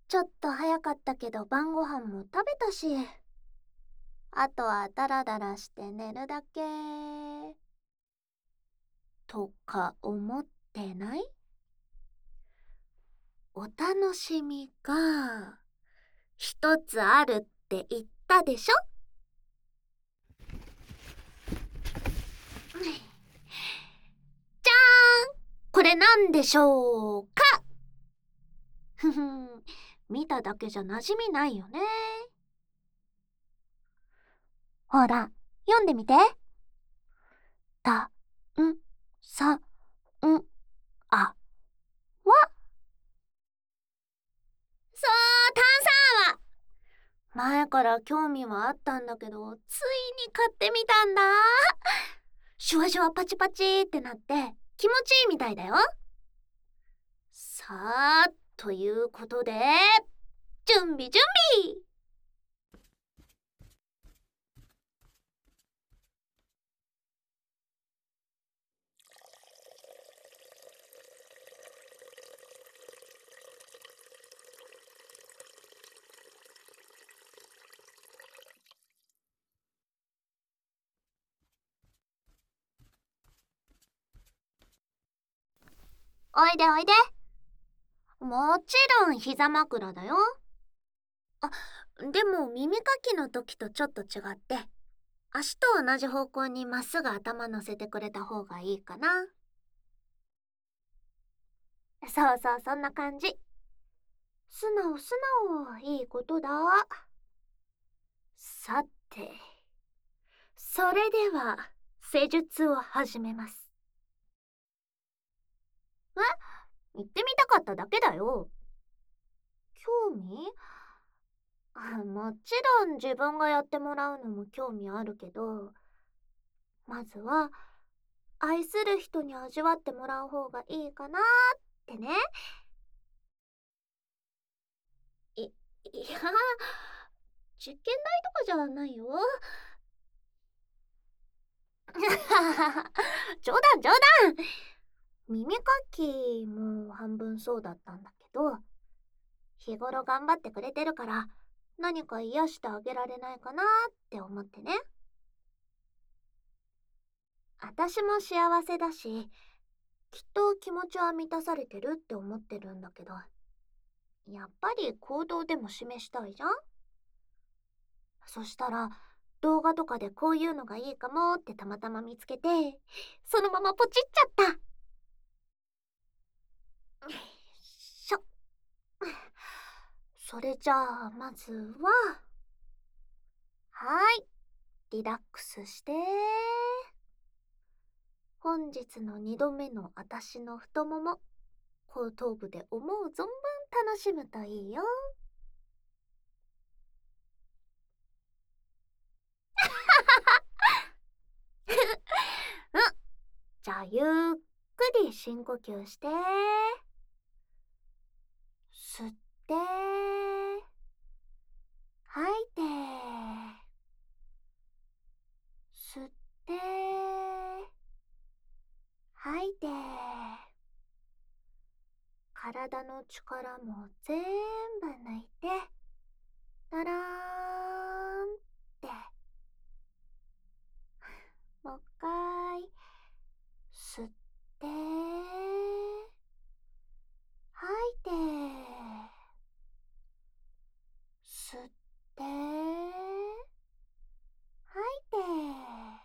ちょっと早かったけど晩ご飯も食べたし、あとはダラダラして寝るだけとか思ってない？お楽しみが一つあるって言ったでしょ？じゃーん、これなんでしょうか？ふふん、見ただけじゃ馴染みないよね。ほら、読んでみて。た、ん、さ、ん、あ、わ。そう、炭酸泡。前から興味はあったんだけど、ついに買ってみたんだ。シュワシュワパチパチってなって気持ちいいみたいだよ。さあ、ということで、準備準備。おいでおいで。もちろん膝枕だよ。あ、でも耳かきの時とちょっと違って、足と同じ方向にまっすぐ頭乗せてくれた方がいいかな。そうそう、そんな感じ。素直素直、いいことだ。さて、それでは施術を始めます。え、言ってみたかっただけだよ。興味？もちろん自分がやってもらうのも興味あるけど、まずは愛する人に味わってもらう方がいいかなってね。い、いや、実験台とかじゃないよ。冗談冗談。耳かきも半分そうだったんだけど、日頃頑張ってくれてるから何か癒してあげられないかなって思ってね。私も幸せだし、きっと気持ちは満たされてるって思ってるんだけど、やっぱり行動でも示したいじゃん。そしたら動画とかでこういうのがいいかもってたまたま見つけて、そのままポチっちゃった。しょ。それじゃあまずは、はい、リラックスして。本日の2度目の私の太もも、後頭部で思う存分楽しむといいよ。うん。じゃあゆっくり深呼吸して。吸って、吐いて、吸って、吐いて。体の力も全部抜いて、だらーんって。もう一回、吸って、吐いて、吸って、吐いて。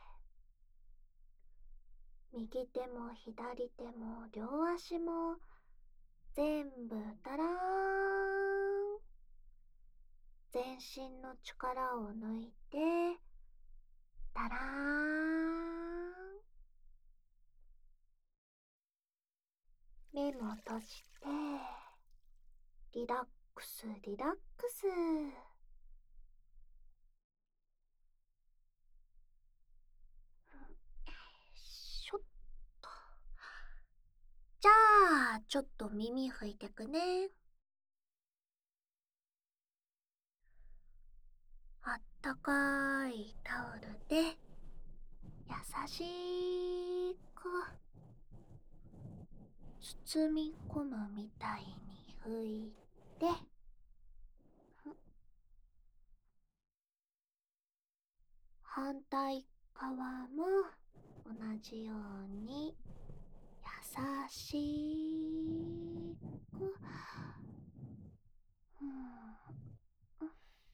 右手も左手も両足も全部だらーん。全身の力を抜いて、だらーん。目も閉じて、リラックスリラックス。しょっと。じゃあちょっと耳拭いてくね。あったかいタオルで優しく包み込むみたいに拭いて、 反対側も同じように優しく。うん、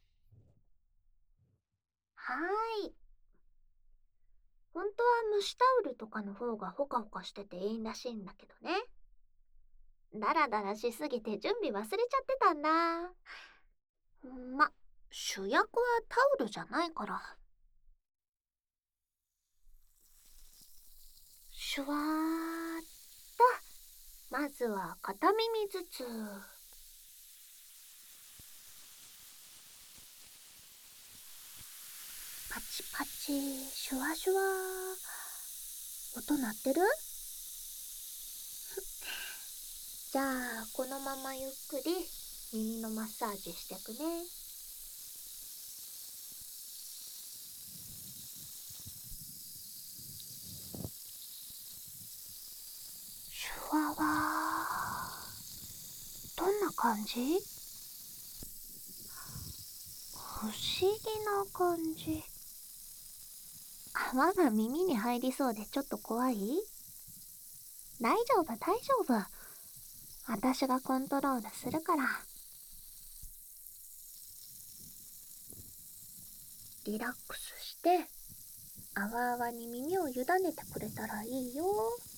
はーい。本当は蒸しタオルとかの方がホカホカしてていいらしいんだけどね。ダラダラしすぎて準備忘れちゃってたんだ。ま、主役はタオルじゃないから。シュワーっと、まずは片耳ずつ。パチパチ、シュワシュワ。音鳴ってる？じゃあ、このままゆっくり耳のマッサージしてくね。シュワワー。どんな感じ？不思議な感じ。泡が耳に入りそうでちょっと怖い？大丈夫、大丈夫。私がコントロールするから。リラックスして、あわあわに耳を委ねてくれたらいいよ。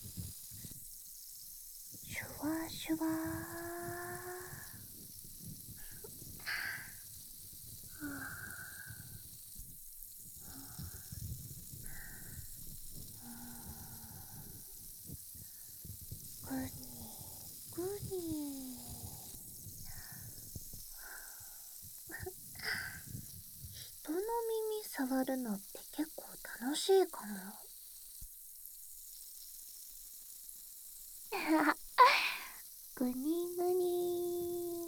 シュワシュワー。グニグニ。人の耳触るのって結構楽しいかも。グニグニ。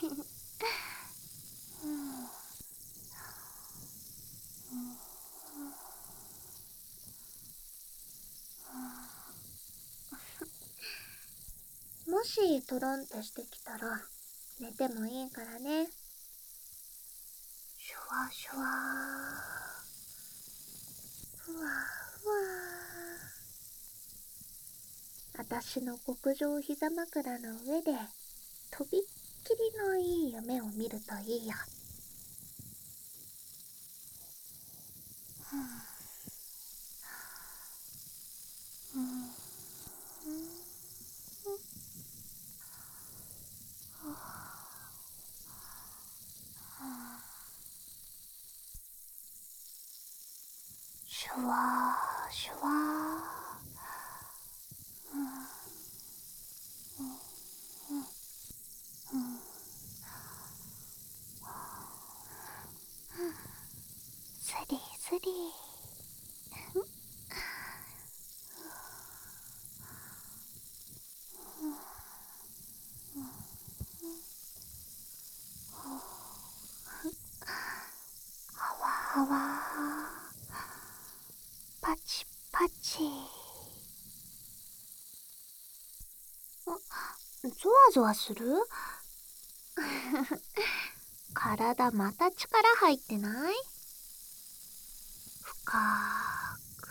もしトロンってしてきたら寝てもいいからね。シュワシュワー。ふわふわー。あたしの極上膝枕の上でとびっきりのいい夢を見るといいよ。シュワーシュワー。スリスリ。はわはわ。パチパチ。ゾワゾワする？体また力入ってない？深く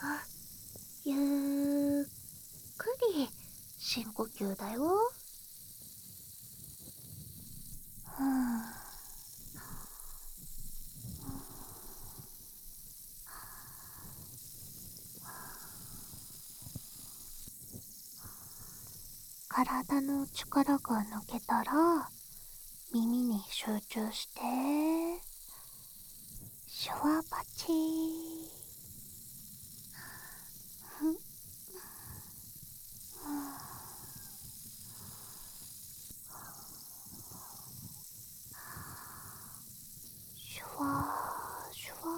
ゆっくり深呼吸だよ。体の力が抜けたら耳に集中して、シュワパチ。シュワーシュワ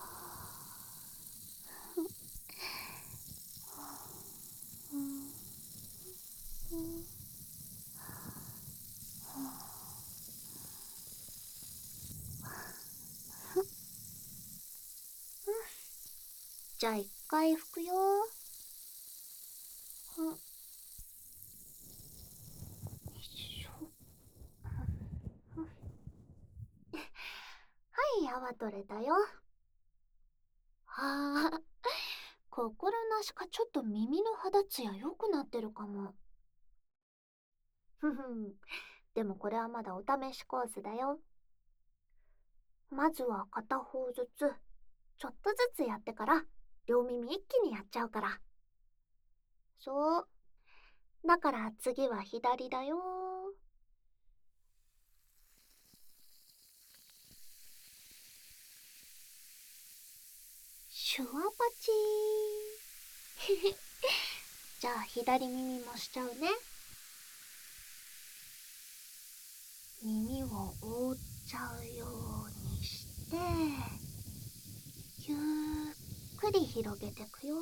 ー。じゃあ一回拭くよ。よいしょ。はい、泡取れたよ。 ああ、心なしかちょっと耳の肌ツヤ良くなってるかも。ふふん。でもこれはまだお試しコースだよ。まずは片方ずつ、ちょっとずつやってから、両耳一気にやっちゃうから。そう。だから次は左だよ。シュワパチー。じゃあ左耳もしちゃうね。耳を覆っちゃうようにして、ゆっくり広げてくよ。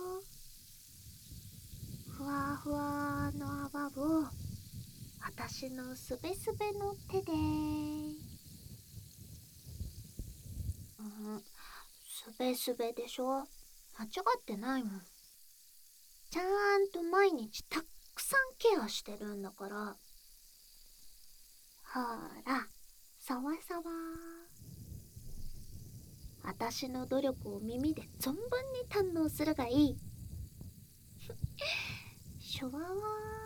ふわふわの泡を私のすべすべの手で、すべすべでしょ。間違ってないもん。ちゃんと毎日たっくさんケアしてるんだから。ほら、さわさわ。私の努力を耳で存分に堪能するがいい。シュワワー。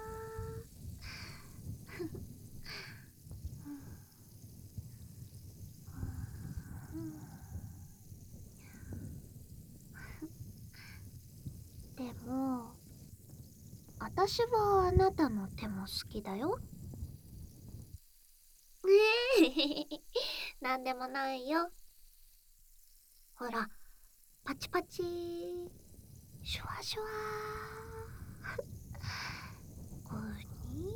でも、私はあなたの手も好きだよ。なんでもないよ。ほら、パチパチー、シュワシュワー。こに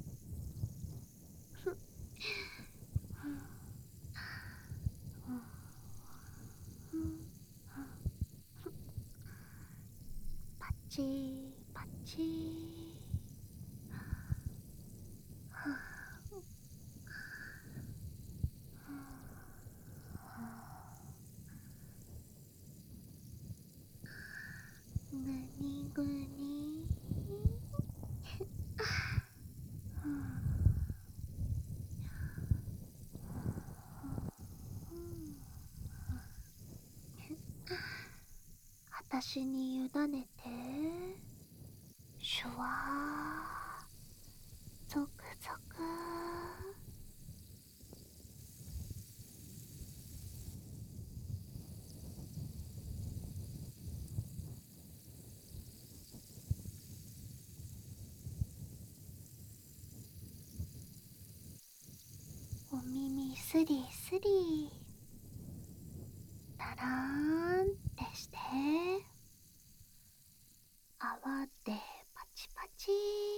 パチーパチー。ぐにぐに。私に委ねて。シュワー、ゾクゾク。お耳すりすり、タラーンってして、泡でパチパチ。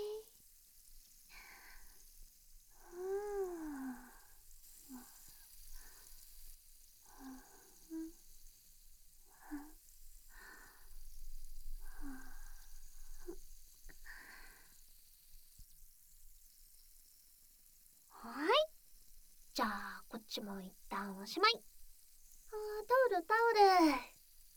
はい。じゃあこっちも一旦おしまい。タオルタオル。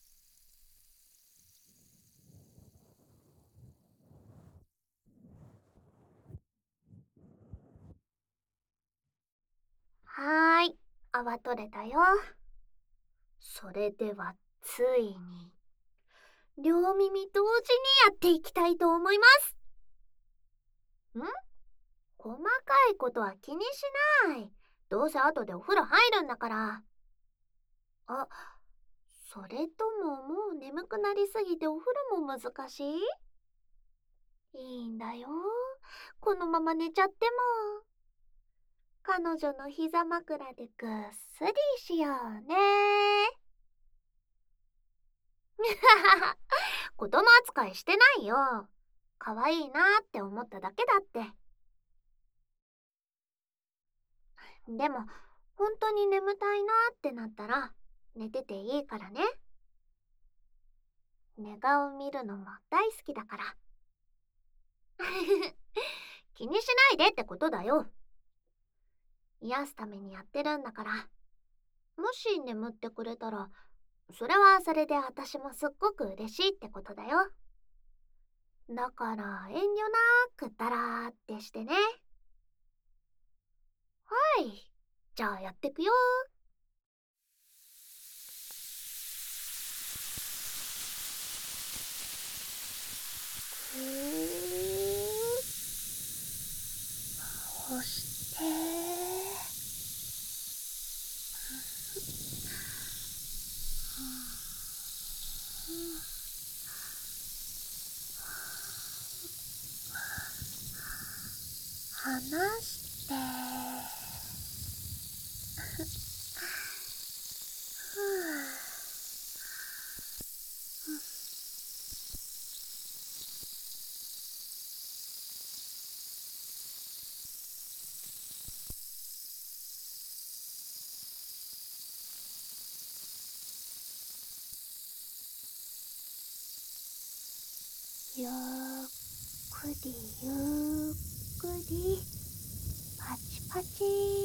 はーい。泡取れたよ。それではついに両耳同時にやっていきたいと思います。細かいことは気にしない。どうせ後でお風呂入るんだから。あ、それとももう眠くなりすぎてお風呂も難しい？いいんだよ。このまま寝ちゃっても。彼女の膝枕でぐっすりしようね。子供扱いしてないよ。可愛いなって思っただけだって。でも、本当に眠たいなってなったら、寝てていいからね。寝顔見るのも大好きだから。気にしないでってことだよ。癒すためにやってるんだから。もし眠ってくれたら、それはそれで私もすっごく嬉しいってことだよ。だから遠慮なくダラーってしてね。はい。じゃあやってくよ。 押して、離して、ゆっくりゆっくりパチパチ。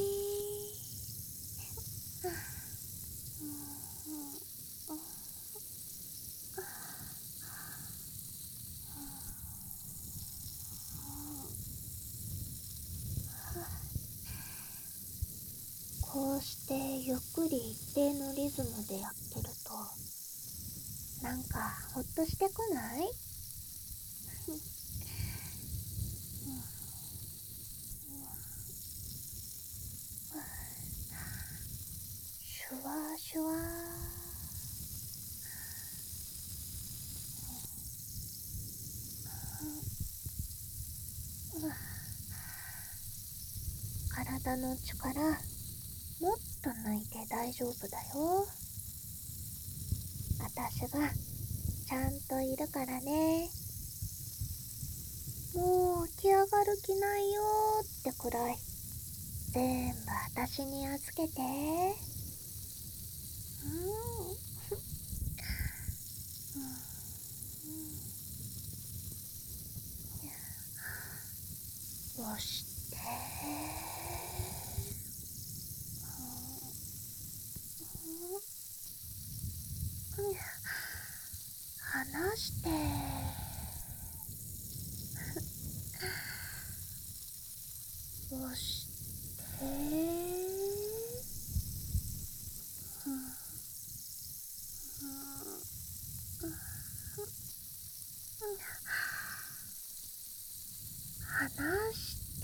こうしてゆっくり一定のリズムでやってると、なんかほっとしてこない？シュワシュワ。体の力もっと抜いて大丈夫だよ。私がちゃんといるからね。もう起き上がる気ないよってくらい全部私に預けて。押して、離して、押して、離して。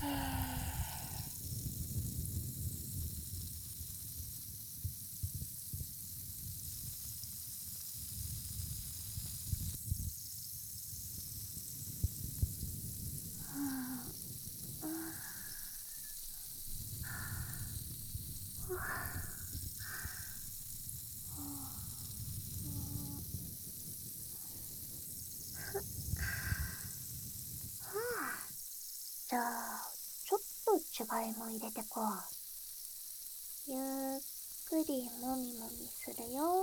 じゃあちょっと違いも入れてこう。ゆっくりもみもみするよ。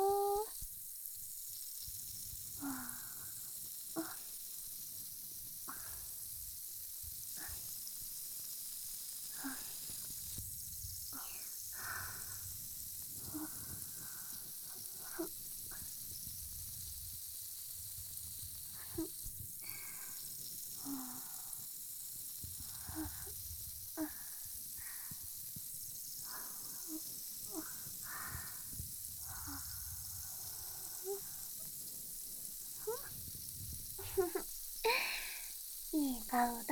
いい顔だ。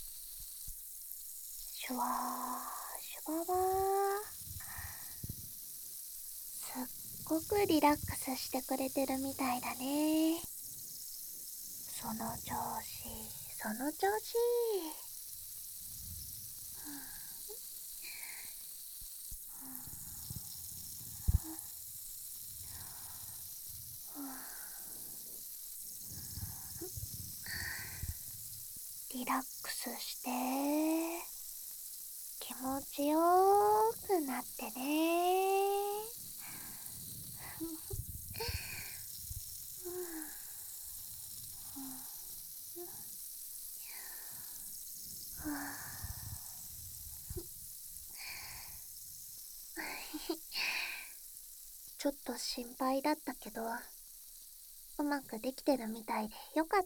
シュワーシュワワー。すっごくリラックスしてくれてるみたいだね。その調子、その調子。リラックスして気持ちよくなってね。ちょっと心配だったけど、うまくできてるみたいでよかった。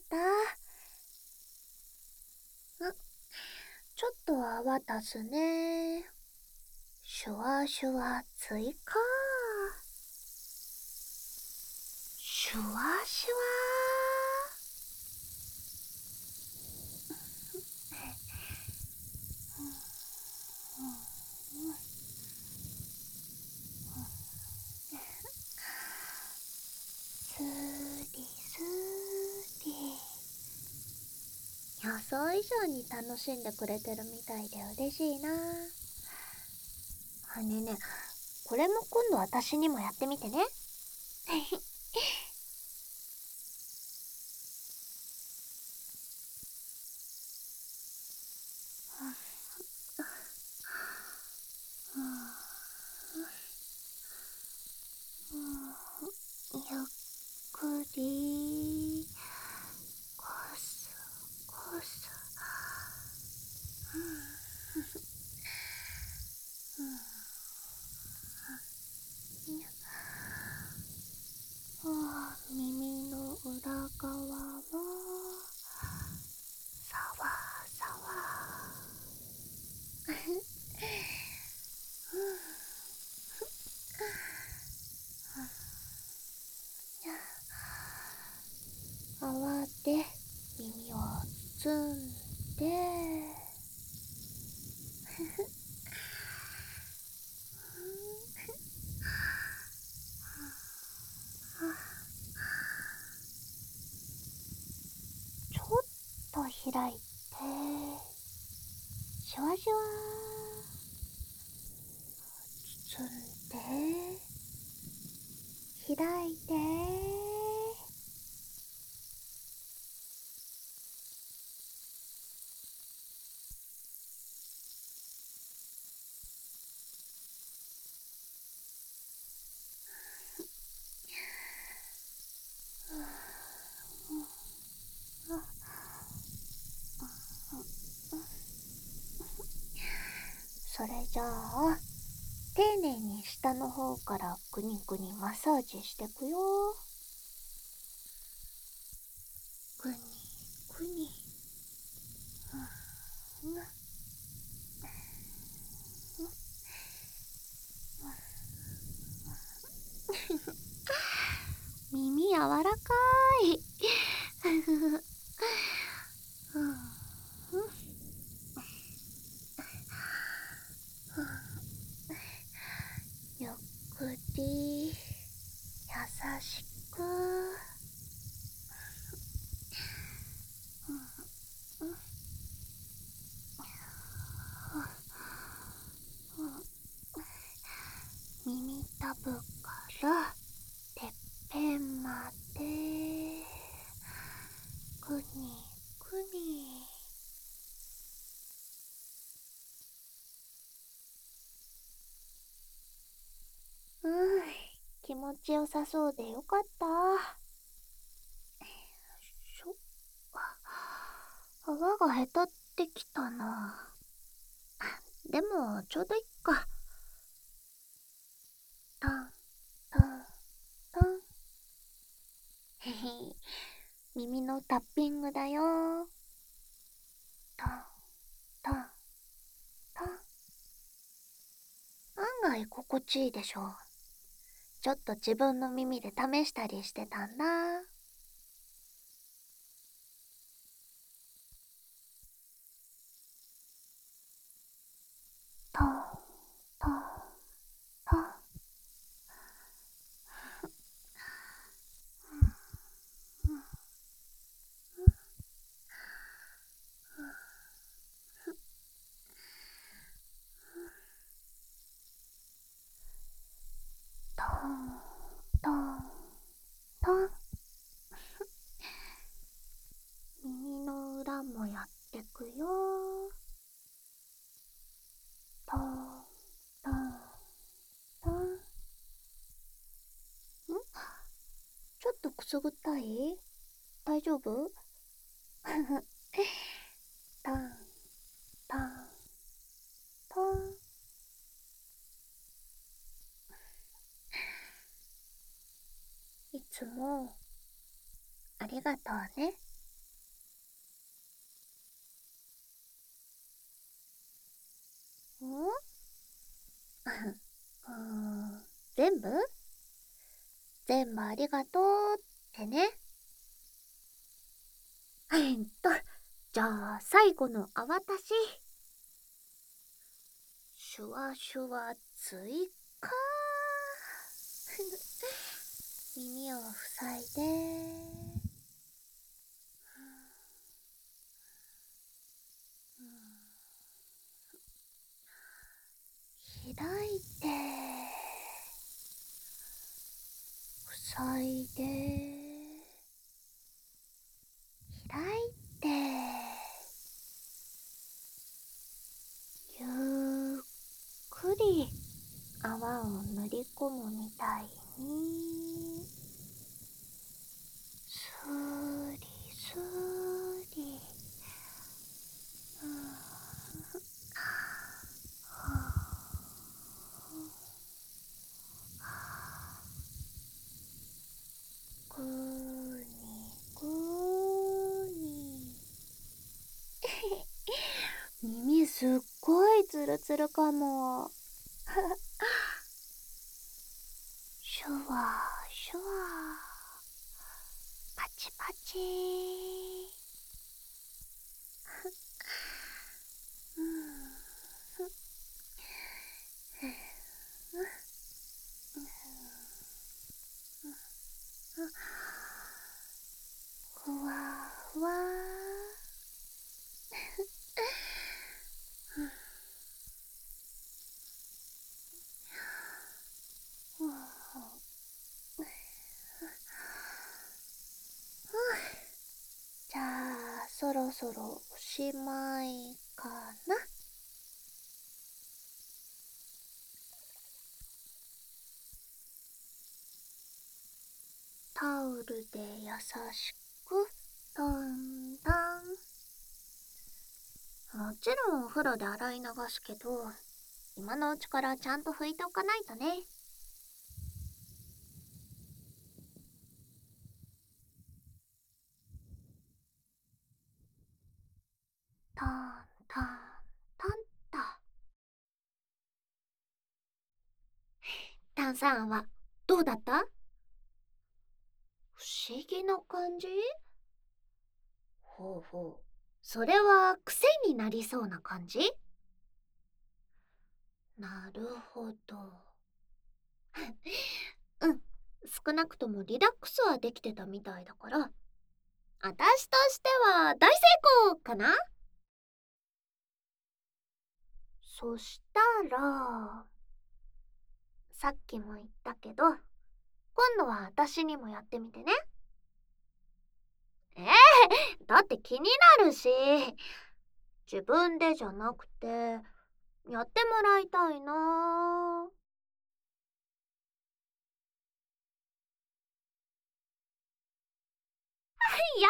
ちょっと泡立つね。シュワシュワ追加。シュワシュワ。 上に楽しんでくれてるみたいで嬉しいな。あ、ねえねえ、これも今度私にもやってみてね。ゆっくりコスコス。耳の裏側もさわさわ。泡で耳を包んで、ちょっと開いて、シュワシュワ包んで、開いて、それじゃあ丁寧に下の方からグニグニマッサージしてくよ。グニグニ。耳柔らかい。ゆっくり優しく。耳たぶからてっぺんまでグニグニ。気持ちよさそうでよかった。しょ、泡がへたってきたな。でもちょうどいっか。タンタンタン。へへ、耳のタッピングだよ。タンタンタン。案外心地いいでしょ。ちょっと自分の耳で試したりしてたんだ。トントントン。トントントン。耳の裏もやってくよ。トントントン。ちょっとくすぐったい？大丈夫？タンタンタン。いつもありがとうね。ん全部全部ありがとうってね。じゃあ最後の泡足し。シュワシュワ追加。耳を塞いで。 り泡を塗り込むみたいに、スーリスーリ、ぐーにぐーに。耳すっごいツルツルかも。シュワーシュワー、パチパチ。ふわふわ。じゃあそろそろおしまいかな。タオルで優しくトントン。もちろんお風呂で洗い流すけど、今のうちからちゃんと拭いておかないとね。トントントンと。炭酸泡どうだった？不思議な感じ？ほうほう。それは癖になりそうな感じ？なるほど。うん。少なくともリラックスはできてたみたいだから、私としては大成功かな？そしたら、さっきも言ったけど、今度は私にもやってみてね。だって気になるし、自分でじゃなくて、やってもらいたいな。や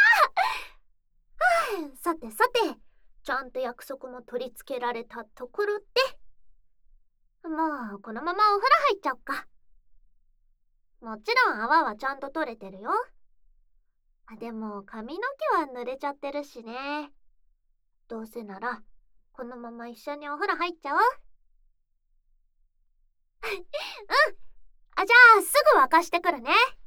ったー。さてさて、ちゃんと約束も取り付けられたところで、もうこのままお風呂入っちゃおっか。もちろん泡はちゃんと取れてるよ。でも髪の毛は濡れちゃってるしね。どうせならこのまま一緒にお風呂入っちゃおう。うん。じゃあすぐ沸かしてくるね。